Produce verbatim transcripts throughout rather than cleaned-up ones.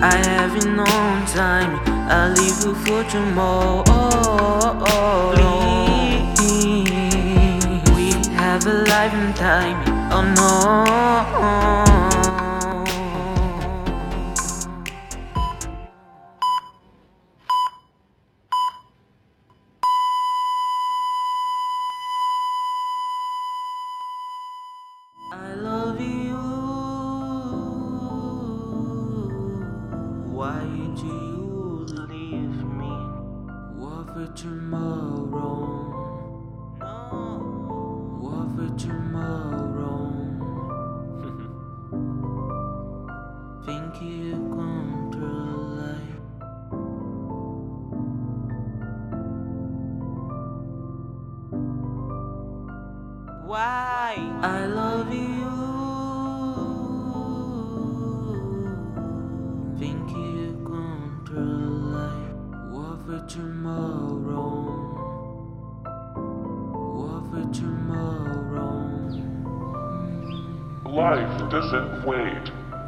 I haven't no time. I leave you for tomorrow. Please, we have a life and time. Oh no. I love you. Why do you leave me? What for tomorrow? No. What for tomorrow? Think you control life? Why? I love you. Think you control life? What for tomorrow? What for tomorrow? Life doesn't wait.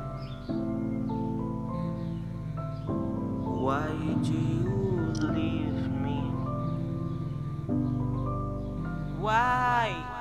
Why do you leave me? Why?